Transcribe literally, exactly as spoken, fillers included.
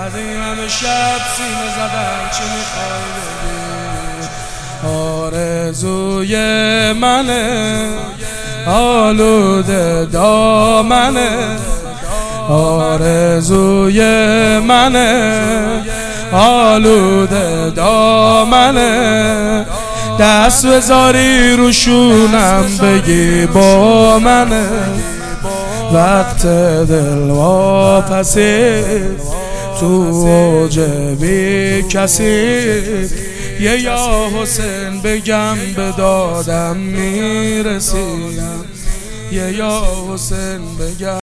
بعد این همه شب سینه زدم چی میخوای بگی؟ آرزوی منه آلوده دامنه، آرزوی منه آلوده دامنه، دست بذاری روشونم بگی با منه، وقت دل واپسی تو اوج بی کسی، یه یا حسین بگم به دادم میرسی، یه یا حسین بگم